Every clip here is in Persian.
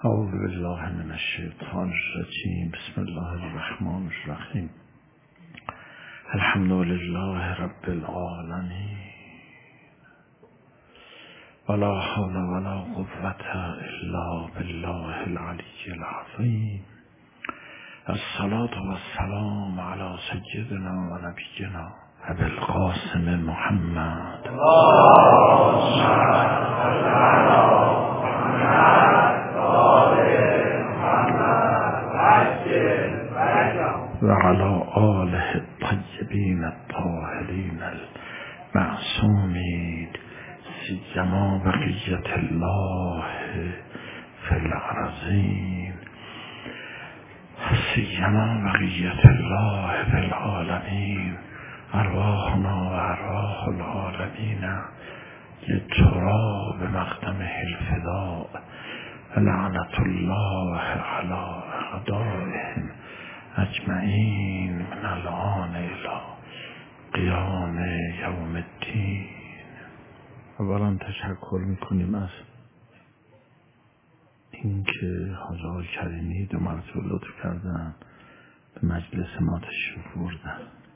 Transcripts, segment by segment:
اعوذ بالله من الشیطان الرجیم. بسم الله الرحمن الرحیم. الحمد لله رب العالمین ولا حول ولا قوة الا بالله العلی العظیم. الصلاة والسلام على سیدنا و نبینا ابی القاسم محمد و علی آله الطیبین الطاهرین المعصومین سیما بقیت الله فی الارضین سیما بقیت الله فی العالمین. ارواحنا و ارواح العالمین للتراب بمقدمه الفداء لعنت الله علی اعدائهم اجمعین من الان الی قیام یوم الدین. اولا تشکر میکنیم از اینکه حاج آقای کریمی 2 مرتبه لطف کردن به مجلس ما تشریف بردن.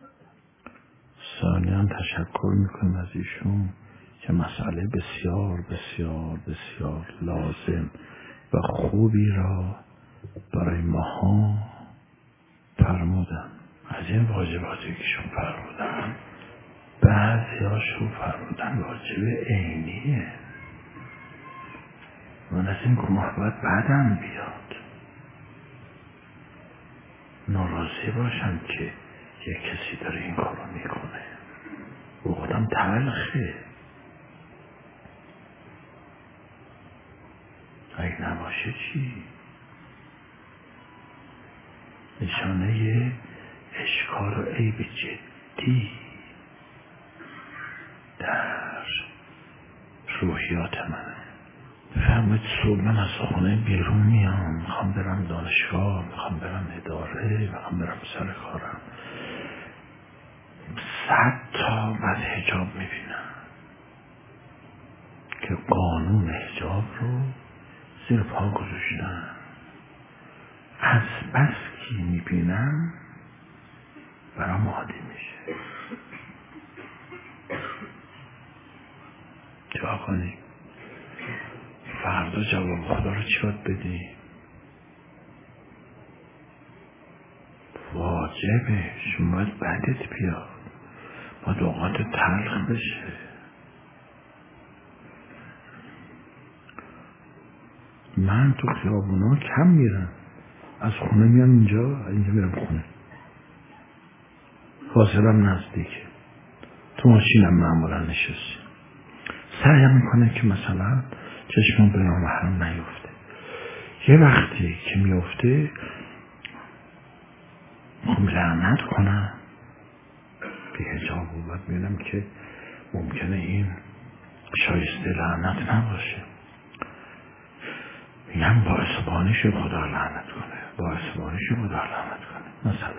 ثانیاً تشکر میکنیم از ایشون که مسئله بسیار بسیار بسیار لازم و خوبی را برای ماها فرمودن. از این واجباتی که شون فرمودن بعضی هاشون فرمودن واجب عینیه. من از این که محبت بعدم بیاد ناراضی باشم که یک کسی داره این کارو میکنه. بخودم تلخه. اگه نباشه چی؟ نشانه اشکال و عیب جدی در روحیات منه. بفرمایید صبح من از خونه بیرون میام، میخوام برم دانشگاه، میخوام برم اداره، میخوام برم سر کارم. 100 تا بعد حجاب میبینم که قانون حجاب رو زیر پا گذاشتن. از بس که میبینم برام عادی میشه. چرا کنی؟ فردا جواب خدا رو چی باید بدی؟ واجبه. شما باید بعدت بیاد، باید اوقات تلخ بشه. من تو خیابونا کم میرم، از خونه میام اینجا میرم خونه، فاصلم نزدیکه. تو ماشینم معمولا نشستیم. سعیم میکنه که مثلا چشمم به نامحرم نیفته. یه وقتی که میفته میخوام لعنت کنم بی حجاب و بعد میبینم که ممکنه این شایسته لعنت نباشه. میگم باعث بانیش خدا لعنت کنه، باعث بانیش خدا لعنت کنه. مثلا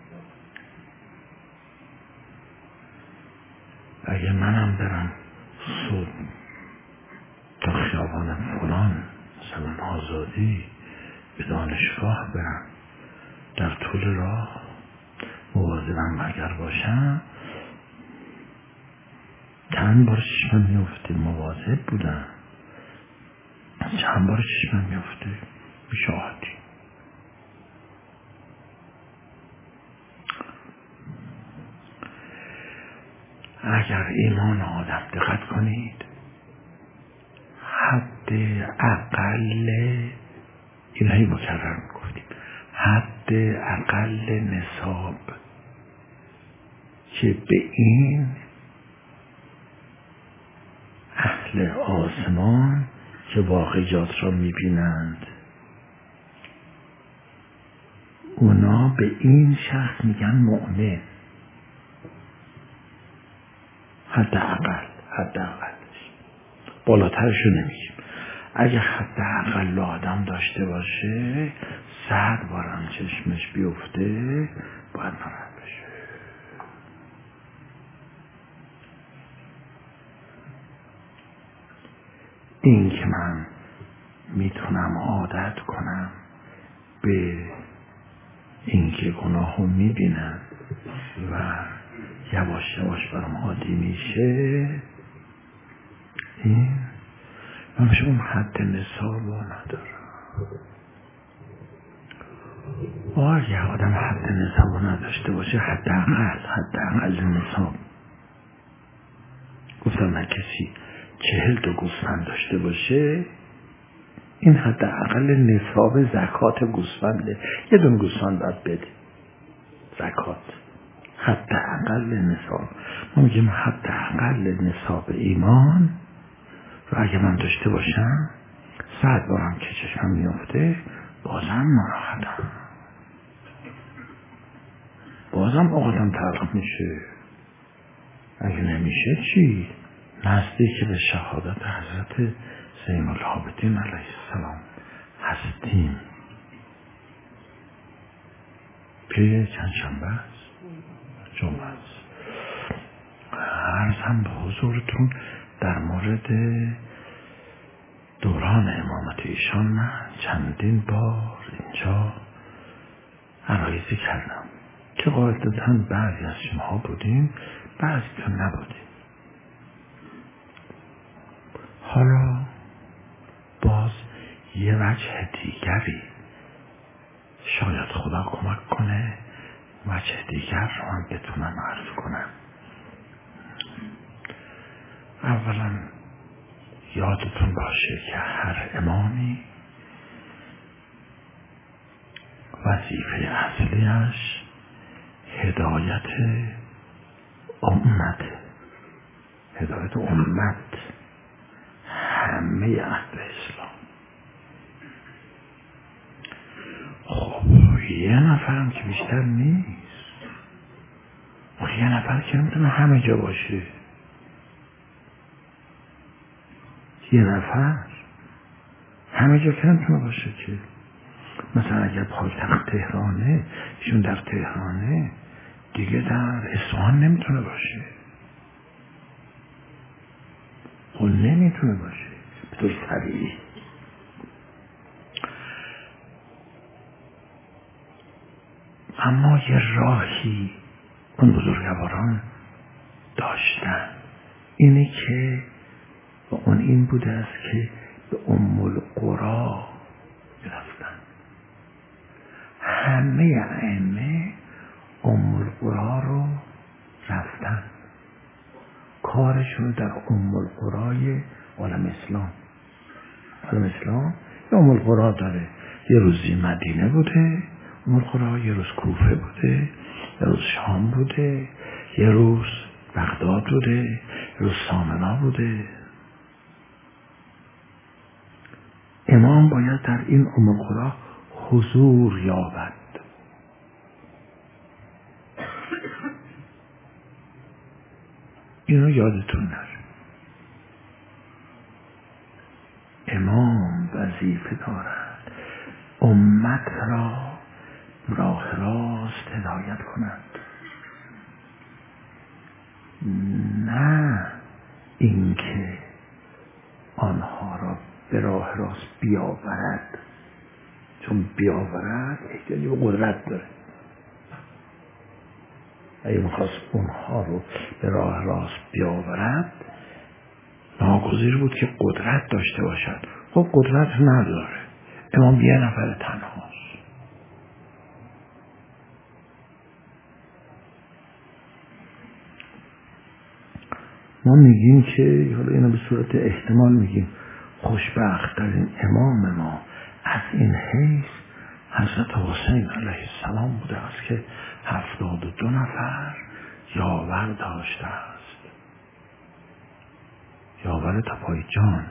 اگه منم برم صبح تا خیابان فلان مثلا آزادی به دانشگاه برم، در طول راه مواظبم اگر باشم، چند بار چشمم میفته مواظب بودم، چند بار چشمم میفته میشه عادی. اگر ایمان آدم دقت کنید حد اقل اینهایی مکرر میگفتیم، حد اقل نصاب که به این اهل آسمان که واقعیات را میبینند اونا به این شخص میگن مؤمن. حد اقلش بالاترشو نمیگیم. اگه حد اقل آدم داشته باشه 100 بارم چشمش بیفته باید ناراحت بشه. این که من میتونم عادت کنم به اینکه گناهو میبینم و یواش یواش برام عادی میشه، این همش اون حد نصاب رو نداره. اگه آدم حد نصاب رو نداشته باشه، حداقل نصاب، گفتم من کسی 40 تا گوسفند داشته باشه، این حداقل نصاب زکات گوسفنده. یه دونه گوسفند باید بده زکات، حداقل نصاب. ما میگیم حداقل نصاب ایمان رو اگه من داشته باشم، 100 بارم که چشمم میفته بازم ناراحتم، بازم اوقاتم تلخ میشه. اگه نمیشه چی؟ نزدیک به شهادت حضرت زین العابدین علیه السلام هستیم. پی چند شنبه است؟ جمعه است. عرضم به حضورتون در مورد دوران امامت ایشان من چندین بار اینجا عرایزی کردم که قاعدتاً بعضی از شما بودین، بعضی تو نبودین. حالا باز یه وجه دیگری، شاید خدا کمک کنه وجه دیگر رو هم بتونم عرض کنم. اولا یادتون باشه که هر امامی وظیفه اصلیش هدایت امت، هدایت امت، همه اهل اسلام. خب یه نفرم که بیشتر نیست، یه نفر که نمیتونه همه جا باشه، یه نفر همه جا که نمیتونه باشه که. مثلا اگر پایتخت تهرانه، ایشون در تهرانه، دیگه در اصفهان نمیتونه باشه، خب نمیتونه باشه به طور طبیعی. اما یه راهی اون بزرگواران داشتن، اینه که و اون این بوده است که به ام القری رفتن. همه ائمه ام القری رو رفتن، کارشون در ام القری عالم اسلام. عالم اسلام یه ام القری داره، یه روزی مدینه بوده ام القری، یه روز کوفه بوده، یه روز شام بوده، یه روز بغداد بوده، یه روز سامنا بوده. امام باید در این ام القری حضور یابد. اینو یادتون نره. امام وظیفه دارد امت را راه راست هدایت کند، نه اینکه آنها را به راه راست بیاورد، چون بیاورد احتیاجی به قدرت داره. اگه میخواست اونها رو به راه راست بیاورد، ناگزیر بود که قدرت داشته باشد. خب قدرت نداره، امام یه نفر تنهاست. ما میگیم که، حالا اینو به صورت احتمال میگیم، خوشبخت ترین امام ما از این حیث حضرت حسین علیه السلام بوده است که 72 نفر یاور داشته است، یاور تپای جان.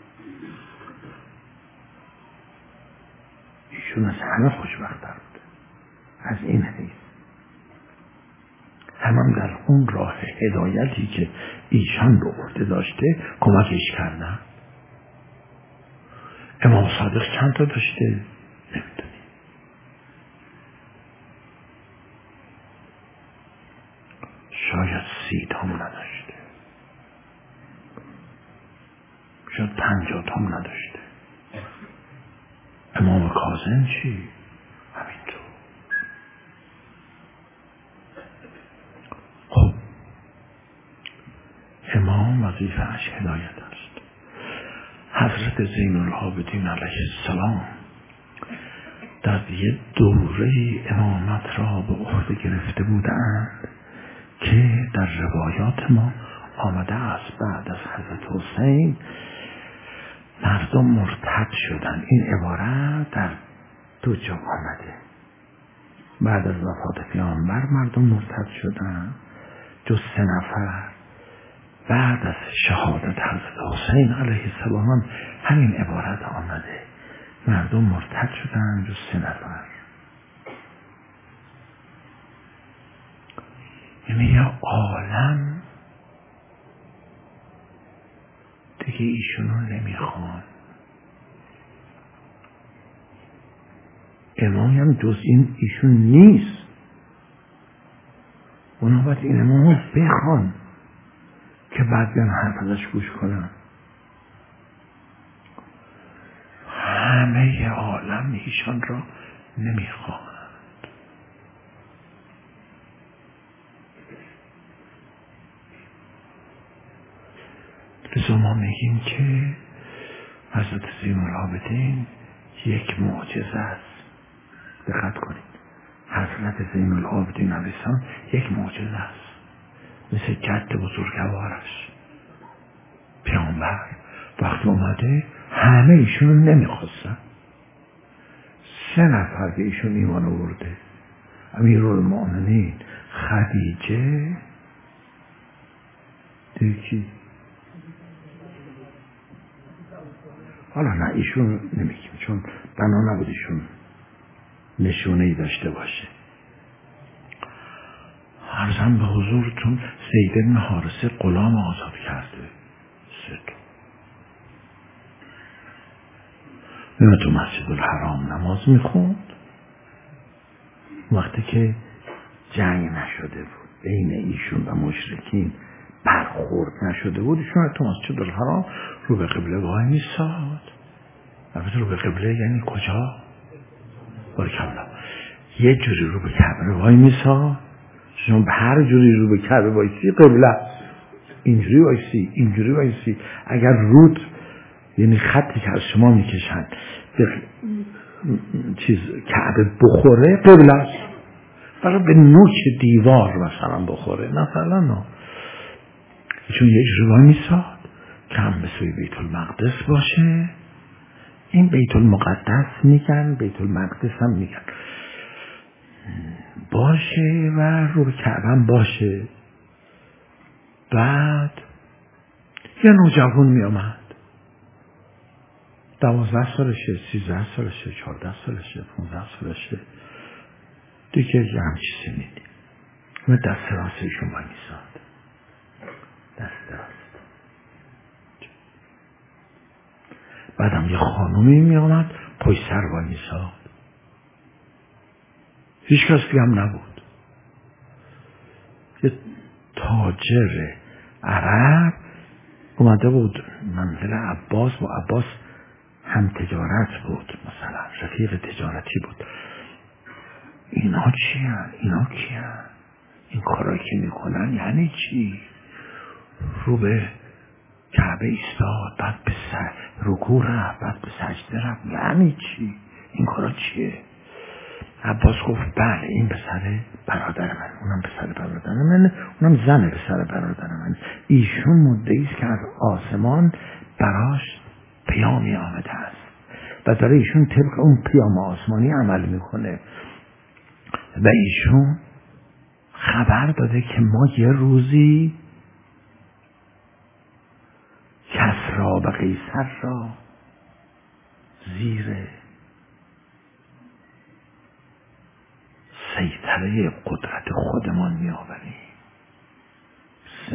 ایشون از همه خوشبخت‌تر بود از این حیث. هم در اون راه هدایتی که ایشان رو عهده داشته کمکش کردن. امام صادق چند تا داشته؟ نمیدونی. شاید 30 تا نداشته، شاید 50 تا نداشته. کاظم چی؟ همینطور. خب امام وظیفه‌اش هدایت است. حضرت زین العابدین علیه السلام در یه دوره امامت را به عهده گرفته بودند که در روایات ما آمده است بعد از حضرت حسین مردم مرتد شدن. این عبارت در دو جا آمده. بعد از وفات پیامبر مردم مرتد شدن جز 3 نفر. بعد از شهادت حضرت حسین علیه السلام هم همین عبارت آمده، مردم مرتد شدن جز 3 نفر. یعنی یه عالم دیگه ایشونو نمیخوان. امامی هم جز این ایشون نیست. اونا باید این امامو بخوان که بعد بیان حرف ازش گوش کنن. همه عالم ایشان را نمیخوان. لذا ما میگیم که حضرت زین العابدین یک معجزه است. دقت کنید، حضرت زین العابدین علیه السلام یک معجزه است، مثل جد بزرگوارش پیامبر وقتی اومده همه ایشون رو نمیخواستن. 3 نفر به ایشون ایمان آورده، امیرالمؤمنین، خدیجه، دیگه حالا نه ایشون نمیگیم چون بنا نبود ایشون نشونه‌ای داشته باشه. عرضم به حضورتون زید بن حارثه غلام آزاد کرده. 3 تا میاد تو مسجد الحرام نماز میخوند. وقتی که جنگ نشده بود بین ایشون و مشرکین، برخورد نشده بود، ایشون تو مسجد الحرام رو به قبله وای میساد. البته رو به قبله یعنی کجا؟ بارکالله. یه جوری رو به کعبه وای میساد. شما به هر جوری رو به کعبه وایسی قبله است. اینجوری وایسی، اینجوری وایسی. اگر رود یعنی خطی که از شما میکشن به چیز کعبه بخوره قبله است. برای به نوک دیوار مثلا بخوره مثلا نه، چون یه جوری وای میساد که هم به سوی بیت المقدس باشه. این بیت المقدس میگن، بیت المقدس هم میگن باشه و رو به کعبه هم باشه. بعد یه نوجوان می آمد 12 سالشه، 13 سالشه، 14 سالشه، 15 سالشه، دیگه یه همچی سنیدی و دست راستشون با میساد. دست راست. بعدم یه خانومی می آمد پای سر با میساد. هیچ کس دیگه هم نبود. یه تاجر عرب اومده بود منزل عباس، با عباس هم تجارت بود، مثلا رفیق تجارتی بود. اینا چی هن؟ اینا کی هن؟ این کارایی که میکنن یعنی چی؟ رو به کعبه ایستاد، بعد به رکوع رفت، بعد به سجده رفت، یعنی چی؟ این کارا چیه؟ عباس گفت بله این پسر برادر من، اونم پسر برادر من، اونم زن پسر برادر من. ایشون مدعی است که از آسمان براش پیامی آمده است و داره ایشون طبق اون پیام آسمانی عمل میکنه و ایشون خبر داده که ما یه روزی کسری و قیصر را زیر سیطره قدرت خودمان می آوریم. 3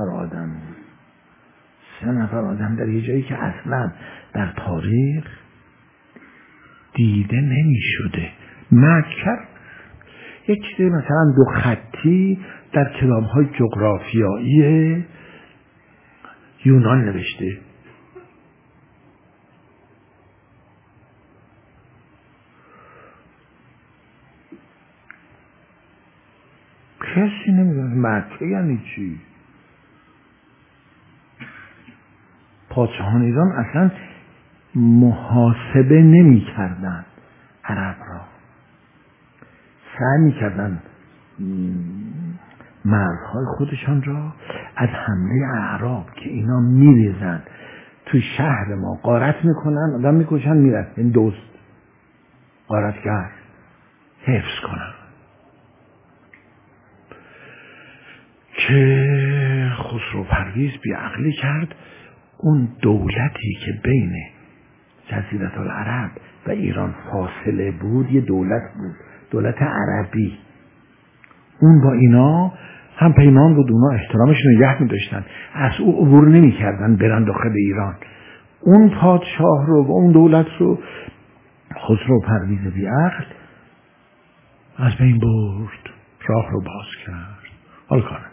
نفر آدم در یه جایی که اصلا در تاریخ دیده نمی شده. مکر یک چیزی مثلا 2 خطی در کتاب‌های جغرافیایی یونان نوشته. کسی نمیدونه مکه یعنی چی. پادشاهان ایران اصلا محاسبه نمی کردن عرب را، سعی می کردن مرزهای خودشان را از حمله اعراب که اینا میریزن تو شهر ما غارت میکنن، آدم میکشن میرن، این دوست غارتگر حفظ کنن. که خسرو پرویز بیعقلی کرد اون دولتی که بین جزیره العرب و ایران فاصله بود یه دولت بود، دولت عربی. اون با اینا هم پیمان بود، اونا احترامشون نگه می‌داشتن، از او عبور نمی‌کردن برن داخل ایران. اون پادشاه رو و اون دولت رو خسرو پرویز بیعقل از بین برد، راه رو باز کرد. حال کانت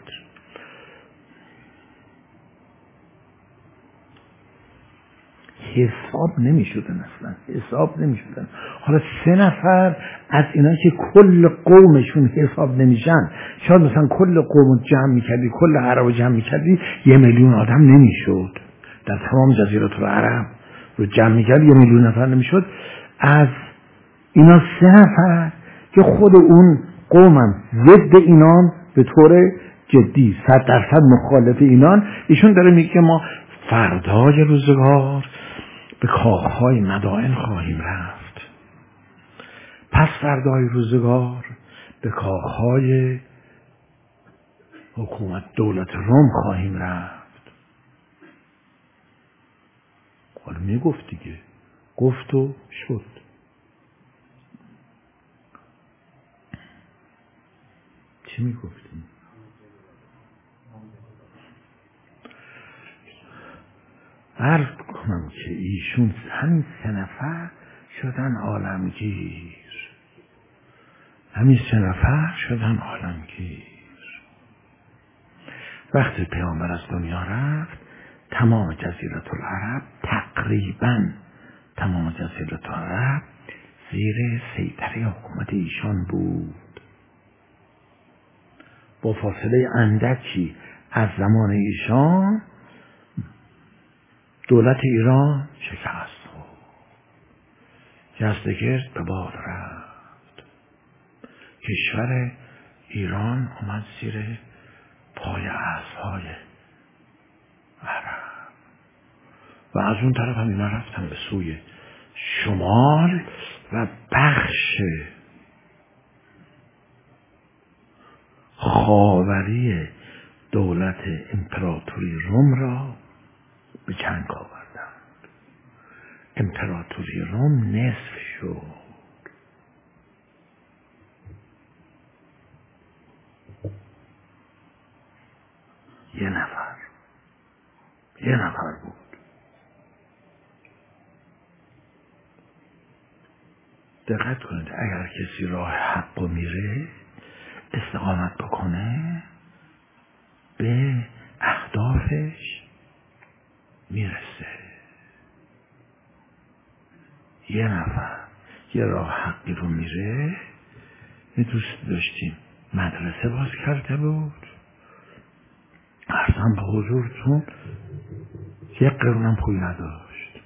حساب نمی‌شدن، اصلا حساب نمی‌شدن. حالا 3 نفر از اینا که کل قومشون حساب نمیشن، شاید مثلا کل قوم جمع می‌کردی، کل عرب جمع می‌کردی 1 میلیون آدم نمی‌شد. در تمام جزیره العرب رو جمع می‌کرد 1 میلیون نفر نمی‌شد. از اینا 3 نفر که خود اون قومم ضد اینان به طور جدی 100% مخالف اینان، ایشون داره میگه که ما فردای روزگار به کاخهای مدائن خواهیم رفت، پس فردای روزگار به کاخهای حکومت دولت روم خواهیم رفت. حالا میگفت دیگه، گفت و شد. چی میگفتیم؟ عرض کنم که ایشون همین 3 نفر شدن عالمگیر، همین 3 نفر شدن عالمگیر. وقتی پیامبر از دنیا رفت تمام جزیره العرب، تقریبا تمام جزیره العرب زیر سیطره حکومت ایشان بود. با فاصله اندکی از زمان ایشان دولت ایران شکست خورد، یزدگرد به باد رفت، کشور ایران اومد زیر پای اسب‌های عرب و از اون طرف هم اینا رفتن به سوی شمال و بخش خاوری دولت امپراتوری روم را به جنگ آوردند. امپراتوری روم نصف شد. یه نفر بود. دقت کنید، اگر کسی راه حق میره استقامت بکنه به اهدافش میرسه. یه نفر یه راه حقی رو میره. یه دوست داشتیم مدرسه باز کرده بود، ارزم به حضورتون 1 قرونم پول نداشت.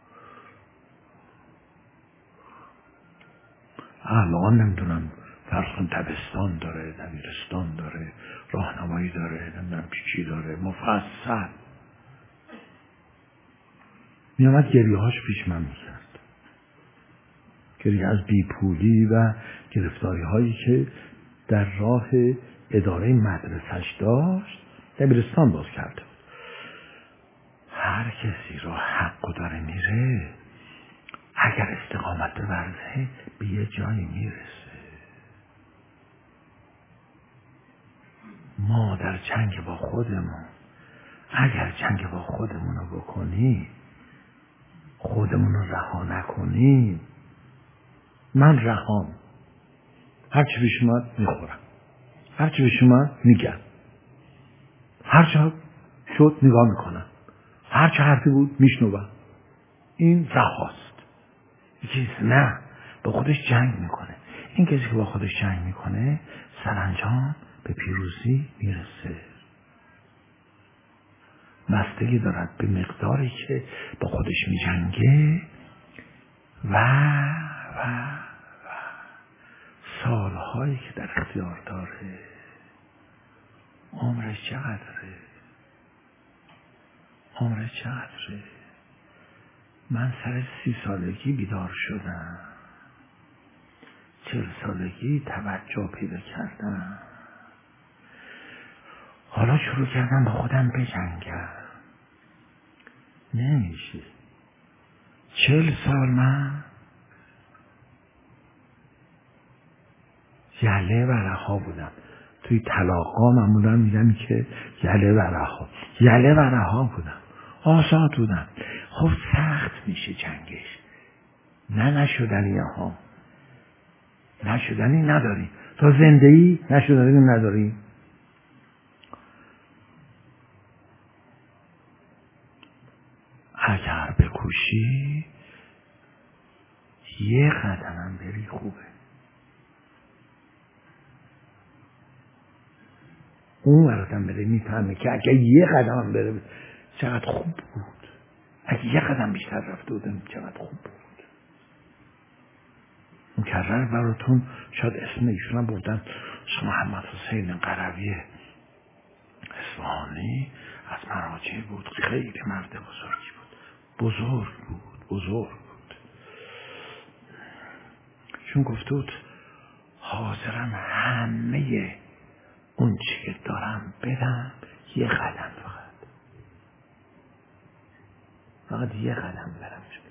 الان نمیدونم فرض کن دبستان داره، دبیرستان داره، راهنمایی داره، نمیدونم چی داره، مفصل. میامد گریه‌هاش پیش من میکرد، گریه از بیپولی و گرفتاری هایی که در راه اداره مدرسش داشت. دبیرستان باز کرده بود. هر کسی را حق داره میره، اگر استقامت بورزه به یه جایی میرسه. ما در جنگ با خودمون، اگر جنگ با خودمون رو بکنیم، خودمون رو رها نکنیم، من رهام، هرچی پیش اومد میخورم، هرچی پیش اومد میگم، هرچی شد نگاه میکنم، هرچی حرفی بود میشنوم. این رهاست. یکی نه با خودش جنگ میکنه. این کسی که با خودش جنگ میکنه سرانجام به پیروزی میرسه. بستگی دارد به مقداری که با خودش میجنگه و سالهایی که در اختیار داره. عمرش چقدره؟ من سر 30 سالگی بیدار شدم، 40 سالگی توجه پیدا کردم، حالا شروع کردم با خودم بجنگم. نمیشه. 40 سال من یله و رها بودم. توی طلاقا معمولا میگم که یله و رها بودم، آزاد بودم. خب سخت میشه جنگش. نشدنی ها، نشدنی نداری. تا زنده ای نشدنی نداری. اگر بکوشی یه قدمم بری خوبه. اون وردم بره میفهمه که اگر یه قدمم بره چقدر خوب بود. اگه یه قدم بیشتر رفته بودم چقدر خوب بود. مکرر براتون شاید اسم ایشون هم بردن، محمد حسین قروی اصفهانی از مراجع بود. خیلی مرد بزرگی بود. بزرگ بود. چون گفته بود حاضرم همه اون چی که دارم بدم، یه قدم فقط یه قدم برم جلو.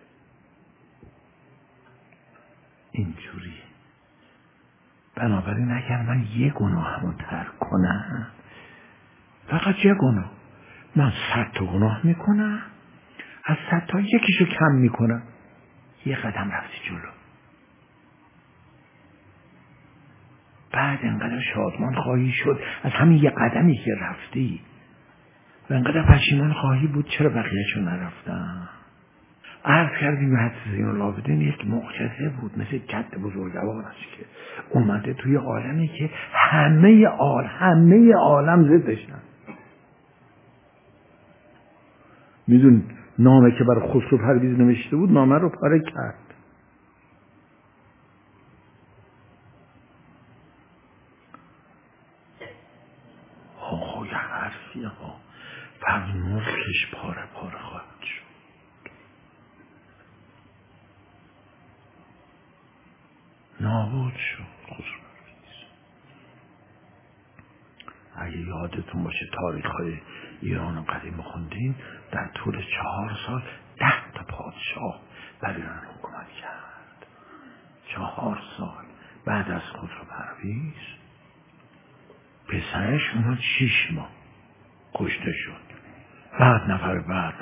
اینجوری. بنابراین اگر من یه گناهمو ترک کنم، فقط یه گناه، من 100 تا گناه میکنم، از 100 تا یکیشو کم میکنم، یه قدم رفتی جلو. بعد انقدر شادمان خواهی شد از همین یه قدمی که رفتی و انقدر پشیمان خواهی بود چرا بقیه‌شو نرفتم. عرض کردیم حضرت زین العابدین یک معجزه بود، مثل جد بزرگوار است که اومده توی عالمی که همه عالم ضدشن. میدون نامه که برای خسرو پرویز نوشته بود، نامه رو پاره کرد. یه حرفی ها ملکش پاره خواهد شد. نابود شد خسرو پرویز. اگه یادتون باشه تاریخ‌های ایران قدیم خوندین، در طول 4 سال 10 تا پادشاه بر ایران حکومت کرد. 4 سال بعد از خسرو پرویز پسرش اومد 6 ماه کشته شد. بعد نفر بعد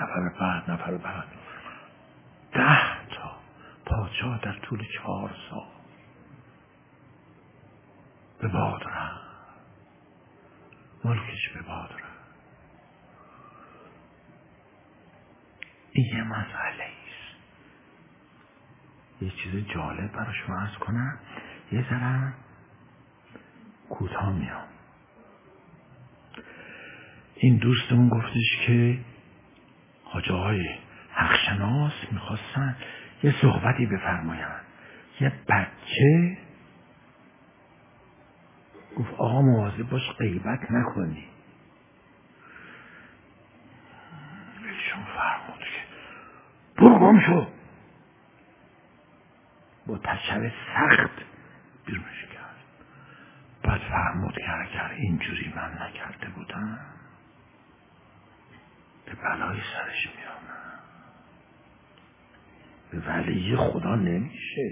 10 تا پادشاه در طول 4 سال به باد رفت. ملکش به باد رفت. این یه مسئله ایست. یه چیز جالب برای شما عرض کنم، یه ذره کوتاه میام. این دوستمون گفتش که حاج آقای حقشناس میخواستن یه صحبتی بفرمایند. یه بچه گفت آقا مواظب باش غیبت نکنی. ایشون فرمود که برو گم شو. با تشر سخت بیرونش کرد. بعد فرمود که اگر اینجوری من نکرده بودم به بلای سرش میامد. به ولی خدا نمیشه.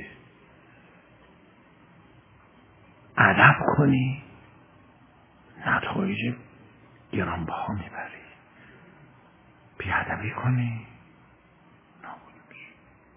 ادب کنی نتایج گرانبها میبری، بیادبی کنی نابود میشی.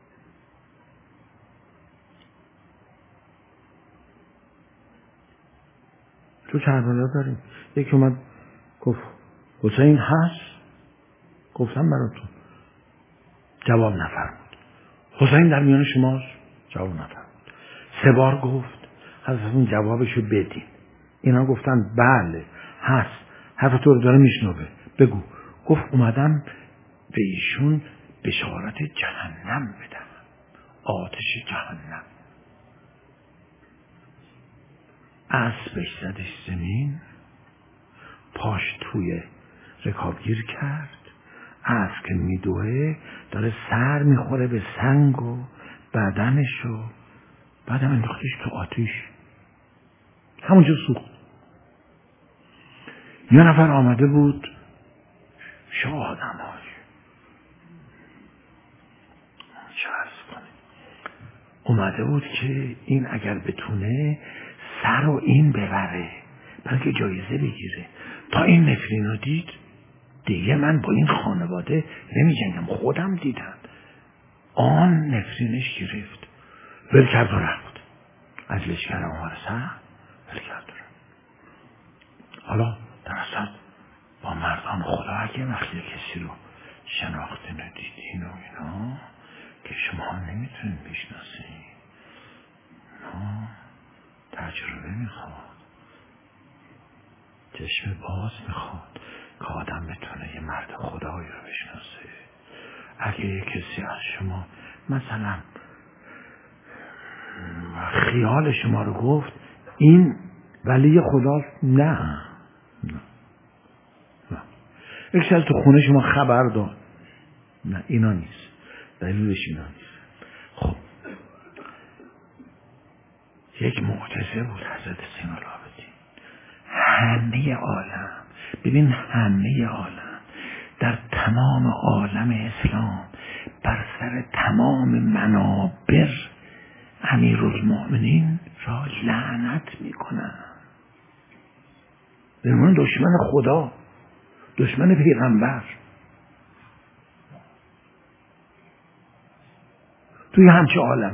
تو کربلا داریم یکی اومد گفت حسین هست؟ گفتم براتون. جواب نفرمود. حسین در میان شماست؟ جواب نفرمود. 3 بار گفت حضرتون جوابشو بدین. اینا گفتن بله هست، حرف تو رو داره میشنوه، بگو. گفت اومدم به ایشون بشارت جهنم بدم، آتش جهنم. اسبش زدش زمین، پاش توی رکابگیر کرد، اسب که میدوه داره سر میخوره به سنگ و بدنشو، بعدم انداختش تو آتیش، همونجا سوخت. یه نفر آمده بود، شاه آدم‌هاش چه عرض کنه، اومده بود که این اگر بتونه سر و این ببره بلکه جایزه بگیره. تا این نفرین رو دید، دیگه من با این خانواده نمی جنگم، خودم دیدم. آن نفرینش گرفت، ول کرد و رفت از لشکر آمار سر، ول کرد و رفت. حالا در اصل با مردان خدا اگه وقتی کسی رو شناختین و دیدین و اینا که شما نمیتونین بشناسین، تجربه میخواد، چشم باز میخواد که آدم بتونه یه مرد خدایی رو بشناسه. اگه یه کسی از شما مثلا خیال شما رو گفت این ولی خداست، نه یکی از تو خونه شما خبر داد، نه اینا نیست، دلیلش اینا نیست. خب یک معجزه بود حضرت زین العابدین. همه عالم، ببین همه عالم در تمام عالم اسلام بر سر تمام منابر امیرالمؤمنین را لعنت میکنن. به عنوان دشمن خدا، دشمن پیغمبر. توی همچه عالم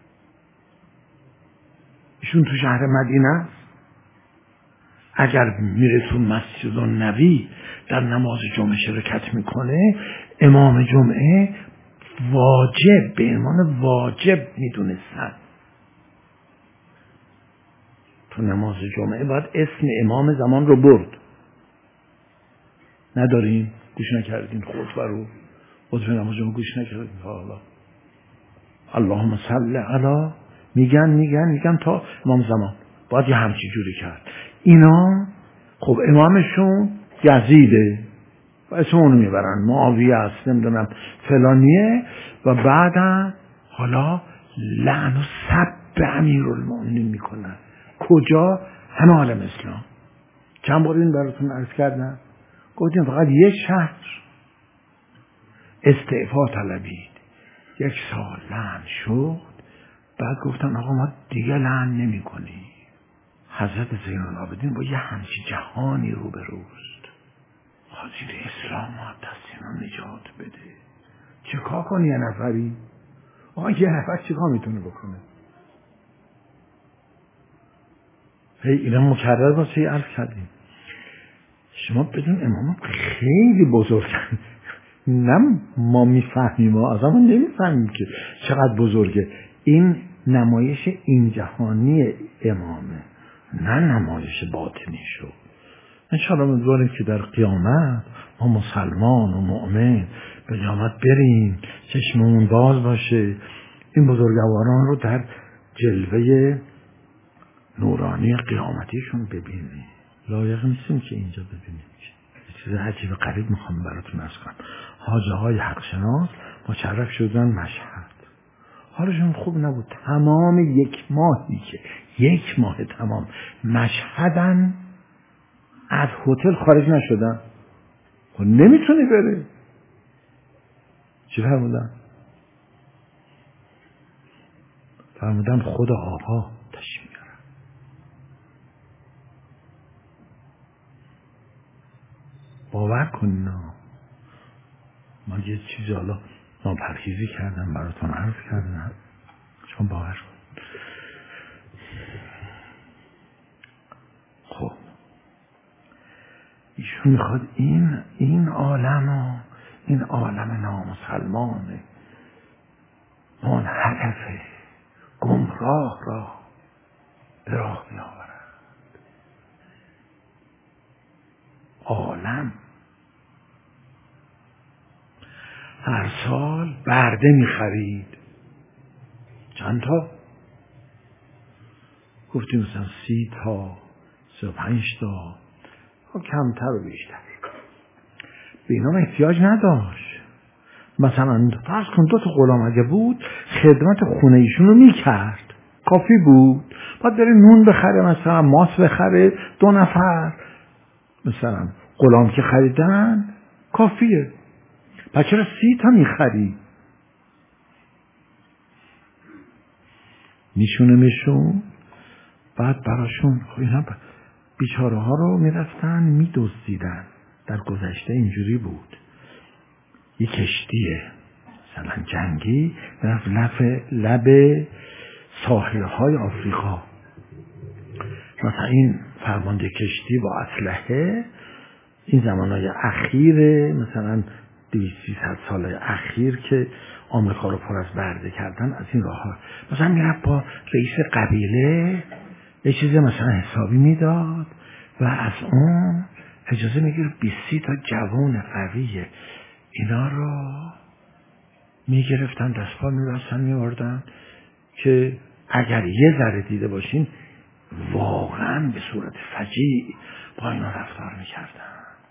ایشون تو شهر مدینه است، اگر میره تو مسجد النبی در نماز جمعه شرکت میکنه، امام جمعه واجب به عنوان واجب میدونستن تو نماز جمعه باید اسم امام زمان رو برد. ندارین؟ گوش نکردین خطبه رو؟ خطبه نماز جمعه گوش نکردین؟ حالا اللهم صل علی میگن تا امام زمان باید یه همچی جوری کرد. اینا خب امامشون یزیده و اسم اونو میبرن، معاویه است، نمیدونم فلانیه، و بعدم حالا لعن و سب امیرالمؤمنین میکنن. کجا؟ همه عالم اسلام. چند بار این براتون عرض کردم، گفتیم فقط یک شهر استعفا طلبید، 1 سال لعن شد، بعد گفتن آقا ما دیگه لعن نمی کنی. حضرت زین العابدین با یه همچی جهانی روبروست، حاضر اسلام دستینا نجات بده. چه کار کنی یه نفری؟ آقا یه نفر چه کار میتونه بکنه؟ اینا مکرر واسه عرض کردیم. شما بدون امام خیلی بزرگن، نه ما میفهمیم، ما از همون نمیفهمیم که چقدر بزرگه. این نمایش این جهانی امامه، نه نمایش باطنی شو. انشاءالله امیدواریم که در قیامت ما مسلمان و مؤمن به قیامت بریم، چشممون باز باشه، این بزرگواران رو در جلوه نورانی قیامتیشون ببینیم. لایق نیستیم که اینجا ببینیم. چیز عجیب غریب میخوام براتون عرض کنم. حاجه های حق شناس مشرف شدن مشهد، حالشون خوب نبود. تمام 1 ماهی که 1 ماه تمام مشهدن، از هتل خارج نشدن. خب نمیتونی بره. چی فرمودن؟ فرمودن خود آقا تشریف میاره. باور کنین من یه چیزی حالا ناپرهیزی کردم براتون عرض کردم، چون باور کن. خب ایشون میخواد این عالم این عالم نامسلمانه منحرفه گمراه را به راه بیاورد. هر سال برده میخرید. چند تا؟ گفتیم مثلا 30 تا 35 تا، کمتر و بیشتر. به اینا احتیاج نداشت. مثلا فرض کن 2 تا غلام اگه بود خدمت خونه ایشون رو میکرد، کافی بود. باید بره نون بخره، مثلا ماست بخره، 2 نفر مثلا غلام که خریدن کافیه. پس چرا 30 تا میخری؟ میشون بعد براشون اینا بیچاره ها رو میرفتن میدزدیدن. در گذشته اینجوری بود، یه کشتیه مثلا جنگی رفت لب ساحل های آفریقا، مثلا این فرمانده کشتی با اسلحه، این زمانهای اخیر مثلا 200-300 سال اخیر که آمریکا رو پر از برده کردن، از این راه ها مثلا میرفت با رئیس قبیله یه چیزی مثلا حسابی میداد و از اون اجازه میگیره 20 تا جوان قویه اینا رو میگرفتن دست پا میبستن میوردن که اگر یه ذره دیده باشین واقعا به صورت فجیع با اینا رفتار میکردن.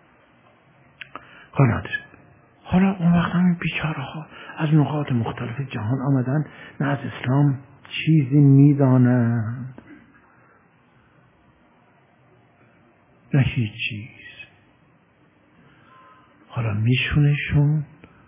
حالا اون وقت هم بیچاره ها از نقاط مختلف جهان آمدن، نه از اسلام چیزی میدانند نه هیچ چیز. حالا میشونشون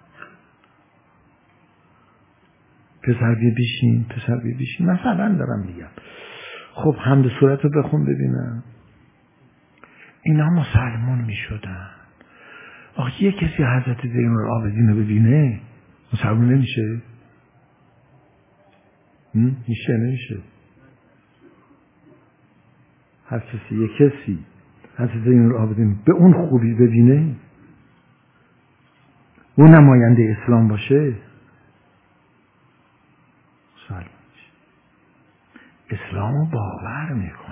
پسر بی بیشین مثلا دارم میگم. خب حمد صورت رو بخون ببینم. اینا مسلمان میشدن. آخه یه کسی حضرت زین العابدین رو ببینه مسلمان نمیشه؟ نمیشه. هر کسی یه کسی حضرت زین العابدین به اون خوبی ببینه، اون نماینده اسلام باشه، مسلمان میشه. اسلامو باور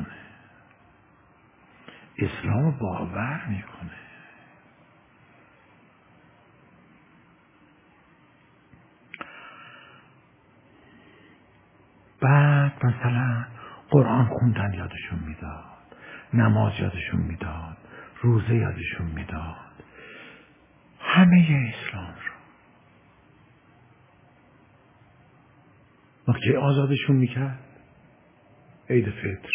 میکنه. بعد مثلا قرآن خوندن یادشون میداد، نماز یادشون میداد، روزه یادشون میداد، همه اسلام رو. وقتی آزادشون میکرد عید فطر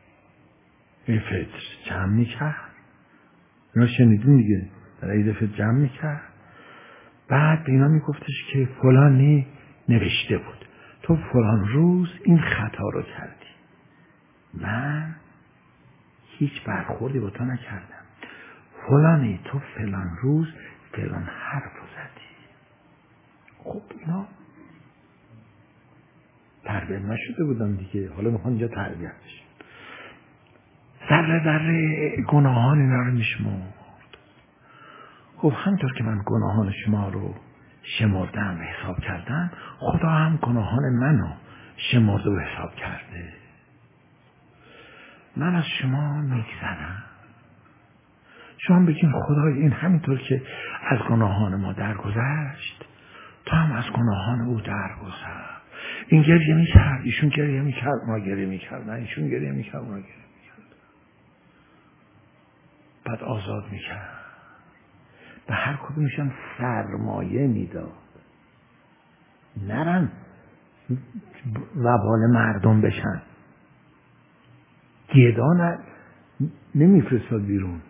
جمع میکرد، اینا شنیدین دیگه، در عید فطر جمع میکرد. بعد به اینا میگفتش که فلانی نوشته بود تو فلان روز این خطا رو کردی، من هیچ برخوردی با تو نکردم، فلانی تو فلان روز فلان حرف رو زدی. خب اینا تربیت نشده بودن دیگه، حالا میخوان اینجا تربیت بشن. ذره گناهان اینا رو میشمرد. خب همطور که من گناهان شما رو شمردم و حساب کردم، خدا هم گناهان منو شمرده و حساب کرده. من از شما میگذرم، شما بگین خدای این همینطور که از گناهان ما درگذشت تو هم از گناهان او درگذر. این گریه میکرد، ایشون گریه میکرد، اونا گریه میکردن، ایشون گریه میکرد، اونا گریه میکرد. بعد آزاد میکرد، به هر کدومشون سرمایه میداد، نرن وبال مردم بشن. گدا نمیفرستاد بیرون،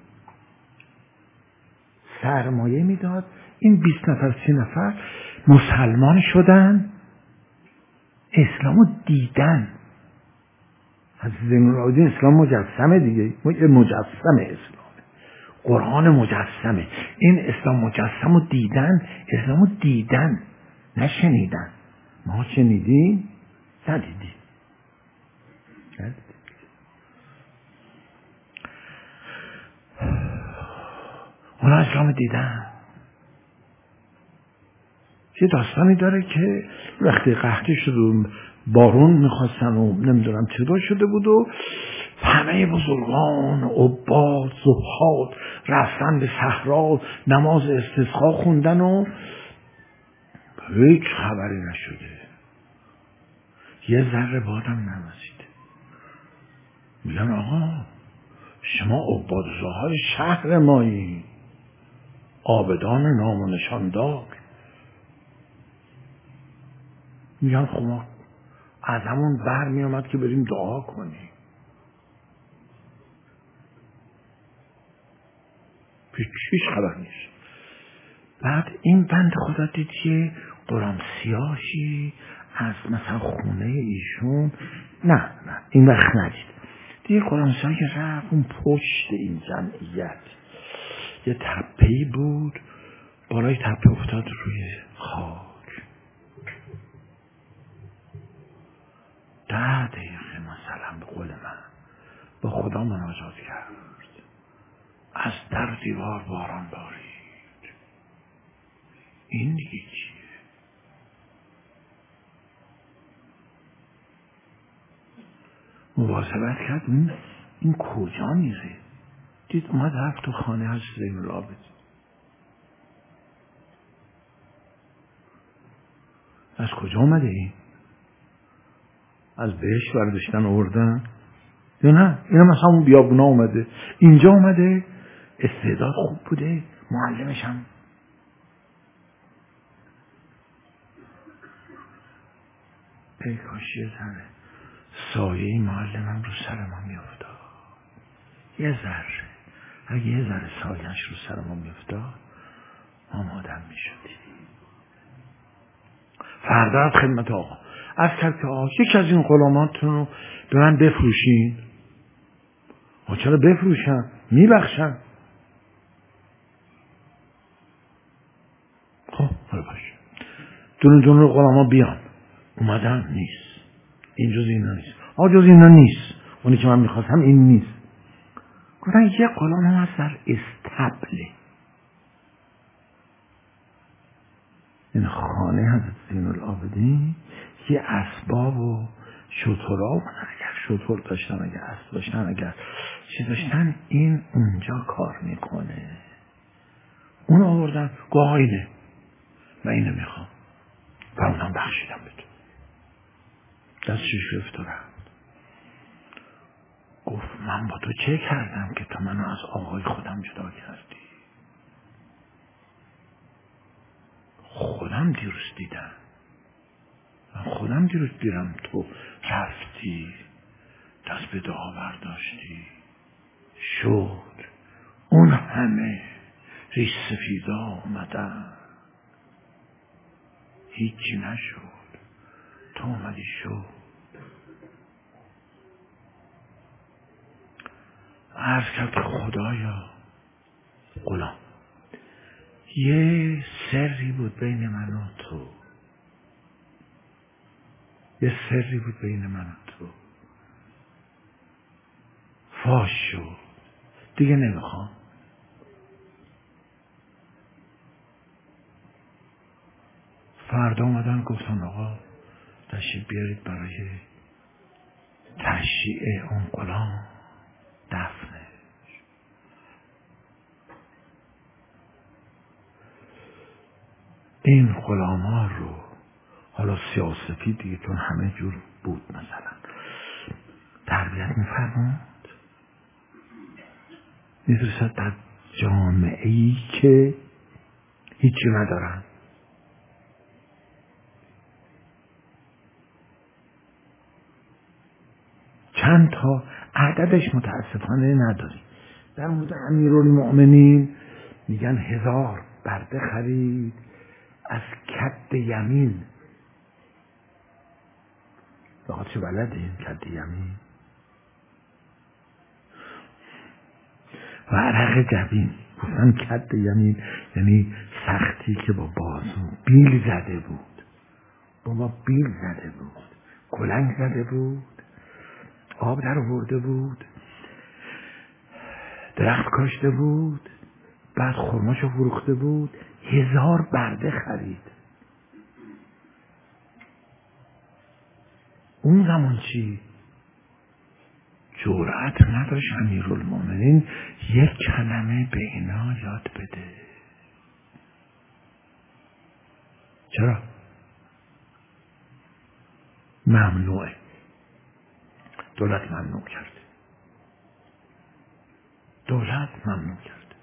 سرمایه میداد. این 20 نفر 30 نفر مسلمان شدن، اسلامو دیدن. حضرت زین العابدین اسلام مجسمه دیگه، مجسم اسلام، قرآن مجسمه. این اسلام مجسم رو دیدن، نشنیدن. ما شنیدیم ندیدیم. اونا اسلام دیدن. یه داستانی داره که وقتی قحطی شد و بارون میخواستن و نمیدونم چطور شده بود و همه بزرگان عباد زهاد رفتن به صحرا نماز استسقا خوندن و هیچ خبری نشده، یه ذره بادم نوزیده. میگن آقا شما عبادزاهای شهر مایی، عابدان نام و نشاندار. میگن خب ما از همون بر می آمد که بریم دعا کنیم. هیچ خبر نیست. بعد این بند خدا دید که غلام سیاهی از مثلا خونه ایشون نه این وقت ندید. دیگه غلام سیاهی که رفت اون پشت این جمعیت یه تپه‌ای بود، بالای تپه افتاد روی خاک. 10 دقیقه مثلا به قول من با خدا مناجات کرد. از در دیوار باران بارید. این دیگه چیه؟ مواظبت کرد این کجا میره؟ دید اومد رفت تو خانه از زین العابدین. از کجا اومده این؟ از بهشت برداشتن آوردن؟ یا نه اینا مثلا اون بیابونا اومده، اینجا اومده، استعداد خوب بوده، معلمش هم ای کاش یه ذره سایه معلمم رو سر ما میافتاد. یه ذره، اگه یه ذره سایه‌اش رو سر ما میافتاد ما آدم میشدیم. فردا از خدمت آقا از کرد که آقا یکی از این غلاماتون رو به من بفروشین. چرا بفروشن؟ میبخشن. خب حالا باشه، دونه دونه غلاما بیان. اومدن نیست، این جز اینا نیست، جز اینا نیست، اونی که من میخواستم این نیست. گفتن یه غلام هم هست در استبله. این خانه حضرت زین العابدین یه اسباب و شترها و اگر شتر داشتن، اگر اسب داشتن، اگر چی داشتن، این اونجا کار میکنه. اون آوردن گاه اینه و اینو میخوام و اونم بخشیدم به تو. دستش گرفت و رفت. گفت من با تو چه کردم که تو منو از آقای خودم جدا کردی؟ خودم دیروز دیدم، من خودم دیروز دیدم تو رفتی دست به دعا برداشتی، شد اون همه ریش سفیدا اومدن هیچی نشد، تو اومدی شد. عرض کرد که خدایا غلام یه سری بود بین من و تو، یه سری بود بین من و تو، فاش شد، دیگه نمیخوام. فردا اومدن گفتن آقا تشریف بیارید برای تشییع اون غلام، دفنه. این غلام ها رو حالا سیاسفید دیگه چون همه جور بود مثلا تربیت میفرموند میدرسد در جامعه ای که هیچی ندارن. چند تا عددش متاسفانه نداریم. در مورد امیرالمؤمنین میگن 1000 برده خرید از کد یمین. لغت چه بلدین کد یمین؟ و عرق جبین. گفتن کد یمین یعنی سختی که با بازو بیل زده بود، بابا بیل زده بود، کلنگ زده بود، آب در آورده بود، درخت کاشته بود، بعد خرماشو فروخته بود، 1000 برده خرید. اون زمان چی؟ جرأت نداشت امیرالمؤمنین یک کلمه به اینا یاد بده. چرا؟ ممنوعه. دولت ممنوع کرده. دولت ممنوع کرده.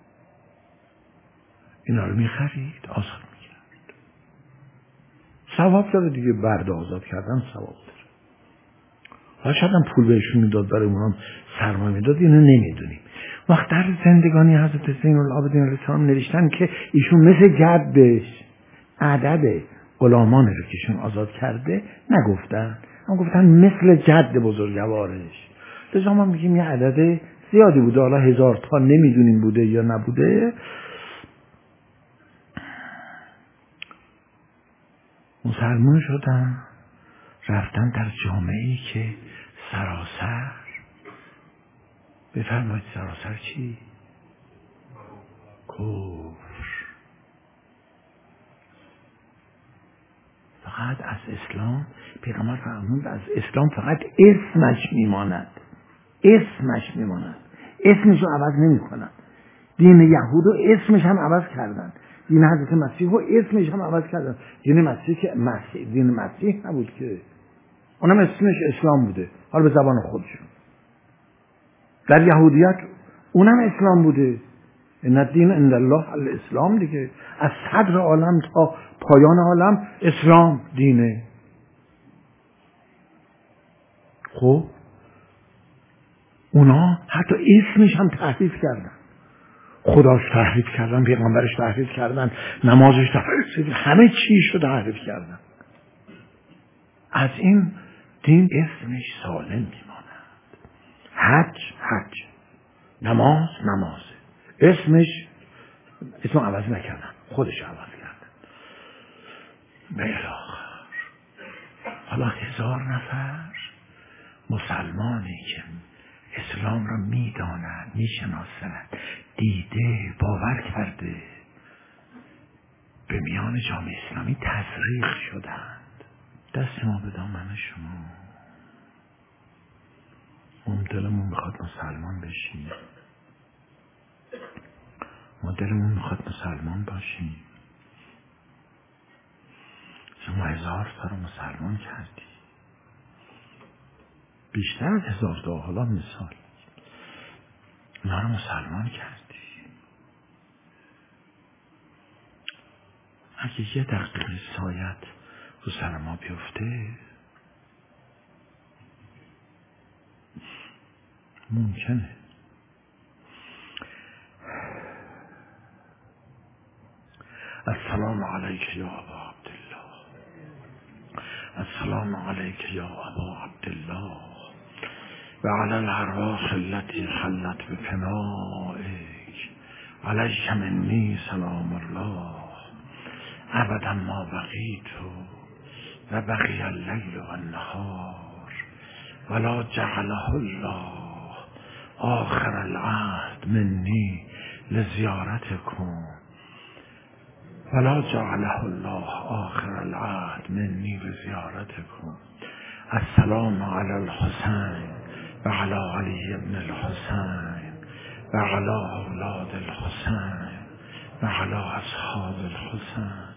اینا رو میخرید، آزاد میکرد. ثواب داره دیگه، برده آزاد کردن ثواب داره. حالا شاید هم پول بهشون میداد، برای اونام سرمایه میداد، اینو نمیدونیم. وقت در زندگانی حضرت زین العابدین علیه السلام نوشتن که ایشون مثل جدش عدد غلامانی رو که ایشون آزاد کرده نگفتن، هم گفتن مثل جد بزرگوارش. لذا ما میگیم یه عدد زیادی بوده، حالا 1000 تا نمیدونیم بوده یا نبوده. مسلمان شدن، رفتن در جامعه‌ای که سراسر، بفرمایید سراسر چی؟ کفر. فقط از اسلام، پیغمبر فرمود از اسلام فقط اسمش میماند. اسمش میماند، اسمش رو عوض نمی کنن. دین یهود و اسمش هم عوض کردن، دین حضرت مسیح و اسمش هم عوض کردن. دین مسیح که دین مسیح نبود که، اونم اسمش اسلام بوده، حالا به زبان خودشون. در یهودیت اونم اسلام بوده، ان الدین عند الله الاسلام دیگه. از صدر عالم تا پایان عالم اسلام دینه. خب اونا حتی اسمش هم تحریف کردن، خداش تحریف کردن، پیغمبرش تحریف کردن، نمازش تحریف کردن، همه چیش رو تحریف کردن. از این دین اسمش سالم میماند. حج نماز اسمش، اسم عوض نکردن، خودش عوض کردن. به الاخر حالا 1000 نفر مسلمانی که اسلام را میدانند، میشناسند، دیده، باور کرده، به میان جامعه اسلامی تزریق شدند. دست ما به دامن شما. ما دلمون میخواد مسلمان بشیم، ما دلمون میخواد مسلمان باشیم. شما 1000 تا رو مسلمان کردی، بیشتر از 1000 تا، حالا مثال اونا رو مسلمان کردی. اگه 1 دقیقه سایت رو سر ما بیفته، ممکنه السلام علیک یا ابا عبدالله، السلام علیک یا ابا عبدالله و علی الارواح التي حلت بفنائک علیک منی سلام الله ابدا ما بقیت و بقی اللیل و النهار ولا جعله الله آخر العهد منی لزیارتکم ولا جعله الله آخر العهد منی لزیارتکم. السلام علی الحسین و علی علی ابن الحسین و علی اولاد الحسین و علی اصحاب الحسین.